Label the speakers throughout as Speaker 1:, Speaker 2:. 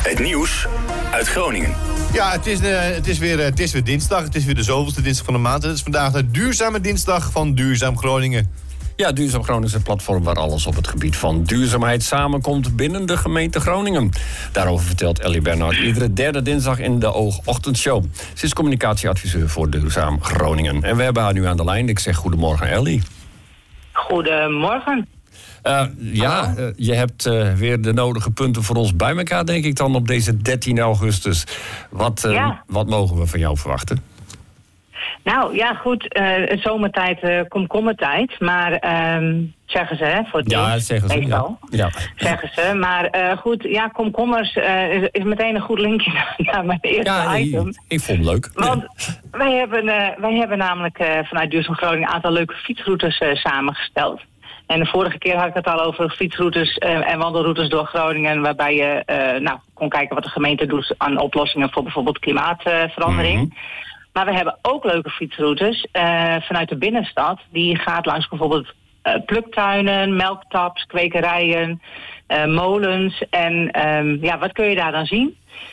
Speaker 1: Het nieuws uit Groningen.
Speaker 2: Ja, het is weer dinsdag. Het is weer de zoveelste dinsdag van de maand. Het is vandaag de duurzame dinsdag van Duurzaam Groningen.
Speaker 3: Ja, Duurzaam Groningen is een platform waar alles op het gebied van duurzaamheid samenkomt binnen de gemeente Groningen. Daarover vertelt Ellie Bernhard iedere derde dinsdag in de Ochtendshow. Ze is communicatieadviseur voor Duurzaam Groningen. En we hebben haar nu aan de lijn. Ik zeg goedemorgen, Ellie.
Speaker 4: Goedemorgen.
Speaker 3: Je hebt weer de nodige punten voor ons bij elkaar, denk ik dan, op deze 13 augustus. Wat mogen we van jou verwachten?
Speaker 4: Nou, ja, goed. Zomertijd, komkommertijd. Maar zeggen ze, hè? Voor het
Speaker 3: ja, zeggen ze.
Speaker 4: meestal.
Speaker 3: Ja.
Speaker 4: Zeggen ze. Maar goed, ja, komkommers is meteen een goed linkje naar mijn eerste item.
Speaker 3: Ik vond het leuk.
Speaker 4: Want wij hebben namelijk vanuit Duurzaam Groningen een aantal leuke fietsroutes samengesteld. En de vorige keer had ik het al over fietsroutes en wandelroutes door Groningen, waarbij je kon kijken wat de gemeente doet aan oplossingen voor bijvoorbeeld klimaatverandering.
Speaker 3: Mm-hmm.
Speaker 4: Maar we hebben ook leuke fietsroutes vanuit de binnenstad. Die gaat langs bijvoorbeeld pluktuinen, melktaps, kwekerijen, molens. En wat kun je daar dan zien?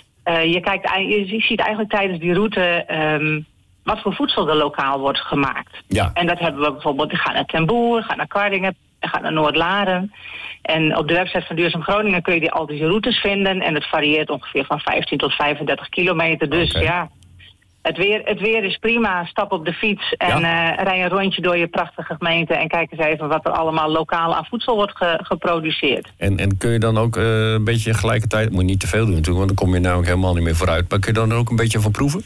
Speaker 4: Je ziet eigenlijk tijdens die route wat voor voedsel er lokaal wordt gemaakt.
Speaker 3: Ja.
Speaker 4: En dat hebben we bijvoorbeeld, je gaat naar Ten Boer, gaat naar Kardingen, gaat naar Noordlaren. En op de website van Duurzaam Groningen kun je al die routes vinden. En het varieert ongeveer van 15 tot 35 kilometer. Dus ja, het weer is prima. Stap op de fiets en rij een rondje door je prachtige gemeente. En kijk eens even wat er allemaal lokaal aan voedsel wordt geproduceerd.
Speaker 3: En kun je dan ook een beetje gelijkertijd, moet je niet te veel doen natuurlijk, want dan kom je namelijk helemaal niet meer vooruit. Maar kun je dan ook een beetje van proeven?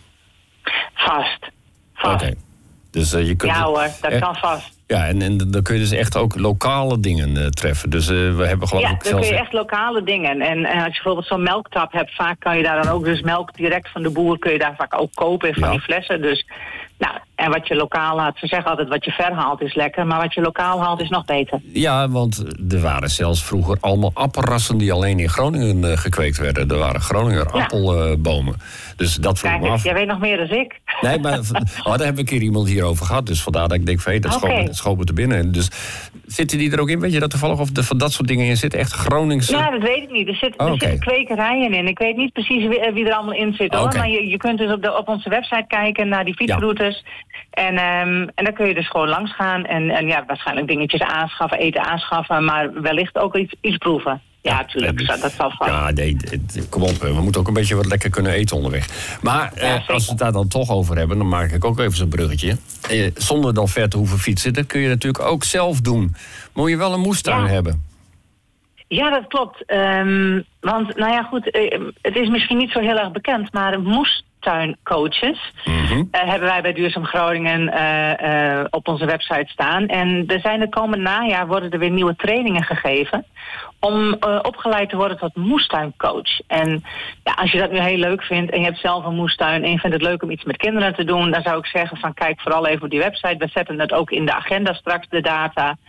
Speaker 4: Vast.
Speaker 3: Oké. Dus je kunt
Speaker 4: dat kan vast.
Speaker 3: Ja, en dan kun je dus echt ook lokale dingen treffen. Dus we hebben geloof ik
Speaker 4: dan kun je echt lokale dingen. En als je bijvoorbeeld zo'n melktap hebt, vaak kan je daar dan ook dus melk direct van de boer, kun je daar vaak ook kopen van die flessen. Dus, en wat je lokaal haalt, ze zeggen altijd wat je ver haalt is lekker, maar wat je lokaal haalt is nog beter.
Speaker 3: Ja, want er waren zelfs vroeger allemaal appelrassen die alleen in Groningen gekweekt werden. Er waren Groninger appelbomen. Dus dat vroeg me af.
Speaker 4: Jij weet nog meer dan ik.
Speaker 3: Nee, maar daar hebben we een keer iemand hierover gehad. Dus vandaar dat ik denk, dat schoot me te binnen. Dus zitten die er ook in? Weet je dat toevallig of van dat soort dingen in zitten? Echt Groningse?
Speaker 4: Ja, dat weet ik niet. Er zitten kwekerijen in. Ik weet niet precies wie er allemaal in zit. Hoor. Maar je kunt dus op onze website kijken naar die fietsroutes. En dan kun je dus gewoon langs gaan. En waarschijnlijk dingetjes aanschaffen, eten aanschaffen. Maar wellicht ook iets proeven. Ja, natuurlijk. Dat zal vast.
Speaker 3: Ja, nee, kom op. We moeten ook een beetje wat lekker kunnen eten onderweg. Maar als we het daar dan toch over hebben, dan maak ik ook even zo'n bruggetje. Zonder dan ver te hoeven fietsen, dat kun je natuurlijk ook zelf doen. Moet je wel een moestuin hebben.
Speaker 4: Ja, dat klopt. Want, het is misschien niet zo heel erg bekend, maar moestuincoaches hebben wij bij Duurzaam Groningen op onze website staan. En er zijn de komende najaar worden er weer nieuwe trainingen gegeven om opgeleid te worden tot moestuincoach. En als je dat nu heel leuk vindt en je hebt zelf een moestuin en je vindt het leuk om iets met kinderen te doen, dan zou ik zeggen van kijk vooral even op die website. We zetten het ook in de agenda straks, de data.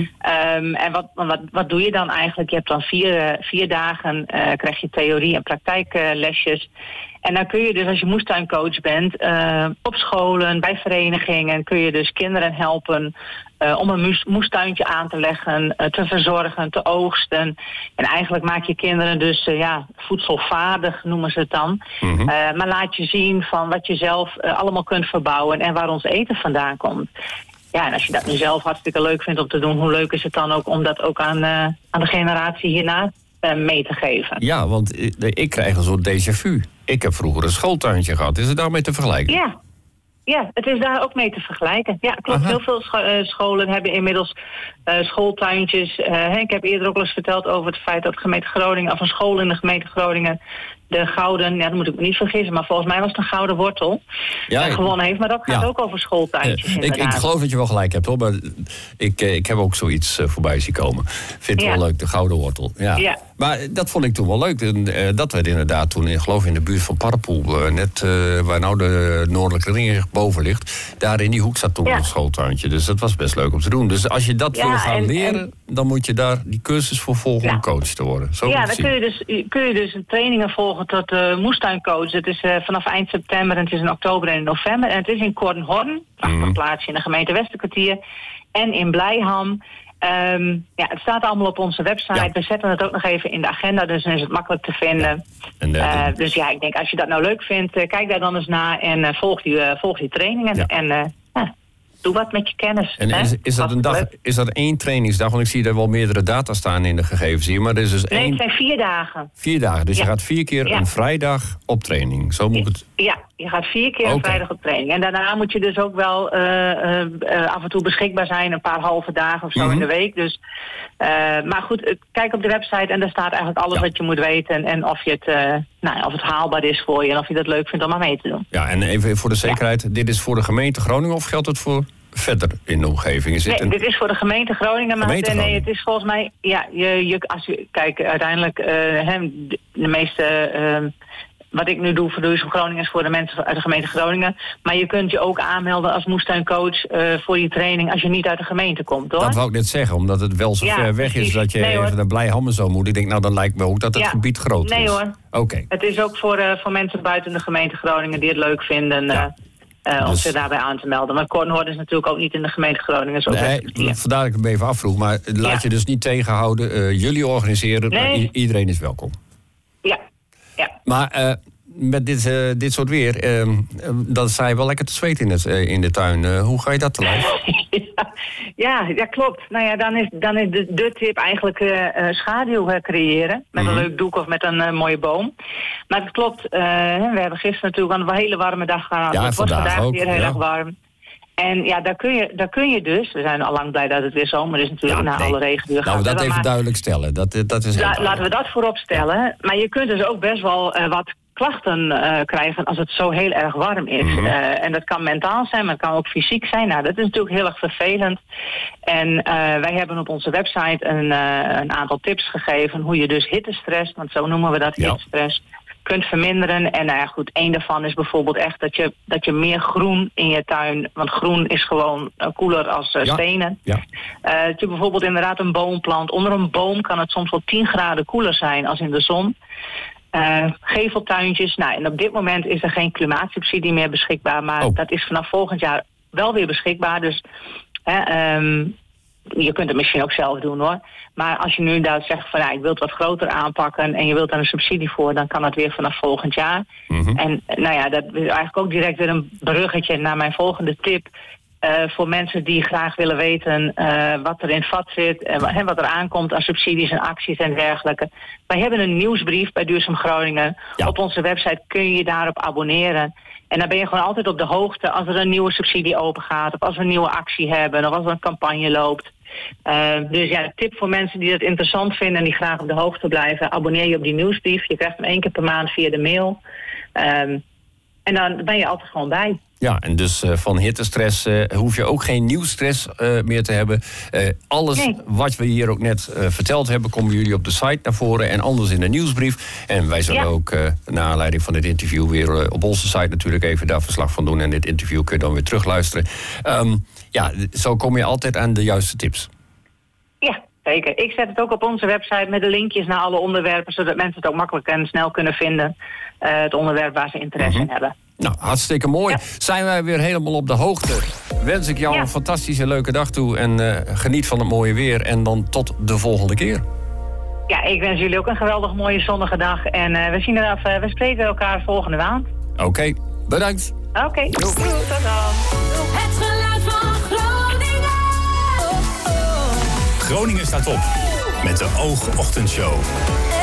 Speaker 4: En wat doe je dan eigenlijk? Je hebt dan 4 dagen, krijg je theorie- en praktijklesjes. En dan kun je dus, als je moestuincoach bent, op scholen, bij verenigingen, kun je dus kinderen helpen om een moestuintje aan te leggen, te verzorgen, te oogsten. En eigenlijk maak je kinderen dus voedselvaardig, noemen ze het dan. Maar laat je zien van wat je zelf allemaal kunt verbouwen en waar ons eten vandaan komt. Ja, en als je dat nu zelf hartstikke leuk vindt om te doen, hoe leuk is het dan ook om dat ook aan de generatie hierna mee te geven?
Speaker 3: Ja, want ik krijg een soort déjà vu. Ik heb vroeger een schooltuintje gehad. Is het daarmee te vergelijken?
Speaker 4: Ja, het is daar ook mee te vergelijken. Ja, klopt. Heel veel scholen hebben inmiddels schooltuintjes. Ik heb eerder ook al eens verteld over het feit dat de gemeente Groningen, of een school in de gemeente Groningen, de gouden, dat moet ik me niet vergissen, maar volgens mij was het een gouden wortel gewonnen heeft. Maar dat gaat ook over schooltuintjes.
Speaker 3: Ik geloof dat je wel gelijk hebt, hoor. Maar ik heb ook zoiets voorbij zien komen. Vind het wel leuk, de gouden wortel. Ja. Maar dat vond ik toen wel leuk. En, dat werd inderdaad toen, geloof ik, in de buurt van Parpoel, net waar nou de Noordelijke Ring boven ligt, daar in die hoek zat toen een schooltuintje. Dus dat was best leuk om te doen. Dus als je dat wil gaan leren, dan moet je daar die cursus voor volgen om coach te worden. Zo
Speaker 4: dan kun je dus trainingen volgen tot moestuincoach. Het is vanaf eind september en het is in oktober en in november. En het is in Kornhorn, prachtig plaatsje in de gemeente Westerkwartier. En in Blijham. Het staat allemaal op onze website. Ja. We zetten het ook nog even in de agenda, dus dan is het makkelijk te vinden. Ja. Dus ja, ik denk als je dat nou leuk vindt, kijk daar dan eens naar en volg die trainingen. Ja. En doe wat met je kennis.
Speaker 3: En is dat 1 trainingsdag? Want ik zie er wel meerdere data staan in de gegevens hier. Maar er is dus
Speaker 4: nee, het zijn 4 dagen.
Speaker 3: 4 dagen, dus je gaat 4 keer een vrijdag op training. Zo moet het...
Speaker 4: Ja, je gaat 4 keer een vrijdag op training. En daarna moet je dus ook wel af en toe beschikbaar zijn. Een paar halve dagen of zo in de week. Dus, maar goed, kijk op de website en daar staat eigenlijk alles wat je moet weten. En of je of het haalbaar is voor je en of je dat leuk vindt om maar mee te doen.
Speaker 3: Ja, en even voor de zekerheid. Dit is voor de gemeente Groningen of geldt het voor verder in de omgeving?
Speaker 4: Dit is voor de gemeente Groningen. Maar nee, het is volgens mij... Ja, kijk, uiteindelijk de meeste... wat ik nu doe voor Duurzaam Groningen is voor de mensen uit de gemeente Groningen. Maar je kunt je ook aanmelden als moestuincoach voor die training als je niet uit de gemeente komt, hoor.
Speaker 3: Dat wou ik net zeggen, omdat het wel zo ver weg is dat je even naar Blijhammen zo moet. Ik denk, nou dan lijkt me ook dat het gebied groot is.
Speaker 4: Nee hoor.
Speaker 3: Oké.
Speaker 4: Het is ook voor mensen buiten de gemeente Groningen die het leuk vinden... om zich daarbij aan te melden. Maar Kornhoorn is natuurlijk ook niet in de gemeente Groningen.
Speaker 3: Vandaar dat ik hem even afvroeg. Maar laat je dus niet tegenhouden. Jullie organiseren, maar iedereen is welkom. Ja. Maar met dit soort weer, dan sta je wel lekker te zweten in de tuin. Hoe ga je dat te lijf?
Speaker 4: Ja, klopt. Nou ja, dan is de tip eigenlijk schaduw creëren. Met een leuk doek of met een mooie boom. Maar het klopt, we hebben gisteren natuurlijk een hele warme dag gehad.
Speaker 3: Ja,
Speaker 4: het wordt vandaag
Speaker 3: ook,
Speaker 4: weer heel erg warm. En ja, daar kun je dus... We zijn al lang blij dat het weer zomer is natuurlijk na alle regenbuien.
Speaker 3: Nou, dat even duidelijk stellen. Dat is
Speaker 4: laten we dat voorop stellen. Ja. Maar je kunt dus ook best wel wat klachten krijgen als het zo heel erg warm is. En dat kan mentaal zijn, maar het kan ook fysiek zijn. Nou, dat is natuurlijk heel erg vervelend. En wij hebben op onze website een aantal tips gegeven hoe je dus hittestress, want zo noemen we dat, hittestress, kunt verminderen. En één daarvan is bijvoorbeeld echt dat je meer groen in je tuin, want groen is gewoon koeler als stenen. Ja. Dat je bijvoorbeeld inderdaad een boom plant. Onder een boom kan het soms wel 10 graden koeler zijn als in de zon. Geveltuintjes. Nou, en op dit moment is er geen klimaatsubsidie meer beschikbaar, maar dat is vanaf volgend jaar wel weer beschikbaar. Dus je kunt het misschien ook zelf doen, hoor. Maar als je nu inderdaad zegt van ik wil het wat groter aanpakken en je wilt daar een subsidie voor, dan kan dat weer vanaf volgend jaar. En dat is eigenlijk ook direct weer een bruggetje naar mijn volgende tip. Voor mensen die graag willen weten wat er in het vat zit, wat er aankomt aan subsidies en acties en dergelijke. Wij hebben een nieuwsbrief bij Duurzaam Groningen. Ja. Op onze website kun je je daarop abonneren. En dan ben je gewoon altijd op de hoogte als er een nieuwe subsidie open gaat, of als we een nieuwe actie hebben, of als er een campagne loopt. Dus de tip voor mensen die dat interessant vinden en die graag op de hoogte blijven, abonneer je op die nieuwsbrief. Je krijgt hem 1 keer per maand via de mail. En dan ben je altijd gewoon bij.
Speaker 3: Ja, en dus van hittestress hoef je ook geen nieuwsstress meer te hebben. Alles wat we hier ook net verteld hebben, komen jullie op de site naar voren en anders in de nieuwsbrief. En wij zullen ook naar aanleiding van dit interview weer op onze site natuurlijk even daar verslag van doen. En dit interview kun je dan weer terugluisteren. Zo kom je altijd aan de juiste tips. Ja,
Speaker 4: zeker. Ik zet het ook op onze website met de linkjes naar alle onderwerpen, zodat mensen het ook makkelijk en snel kunnen vinden. Het onderwerp waar ze interesse in hebben.
Speaker 3: Nou, hartstikke mooi. Ja. Zijn wij weer helemaal op de hoogte. Wens ik jou een fantastische leuke dag toe. En geniet van het mooie weer. En dan tot de volgende keer.
Speaker 4: Ja, ik wens jullie ook een geweldig mooie zonnige dag. En we spreken elkaar volgende maand.
Speaker 3: Oké, bedankt.
Speaker 4: Oké, tot dan.
Speaker 5: Het geluid van Groningen.
Speaker 1: Groningen staat op. Met de Oogochtendshow.